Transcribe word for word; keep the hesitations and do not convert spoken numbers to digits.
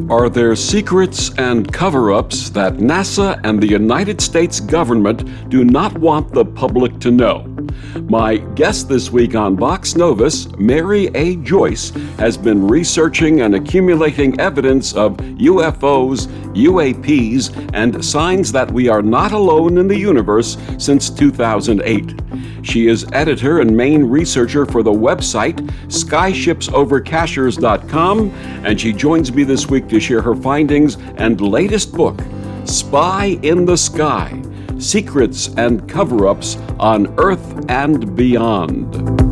Are there secrets and cover-ups that NASA and the United States government do not want the public to know? My guest this week on Vox Novus, Mary A. Joyce, has been researching and accumulating evidence of U F Os, U A Ps, and signs that we are not alone in the universe since two thousand eight. She is editor and main researcher for the website skyshipsover cachers dot com, and she joins me this week to share her findings and latest book, Spy in the Sky: Secrets and Cover-Ups on Earth and Beyond.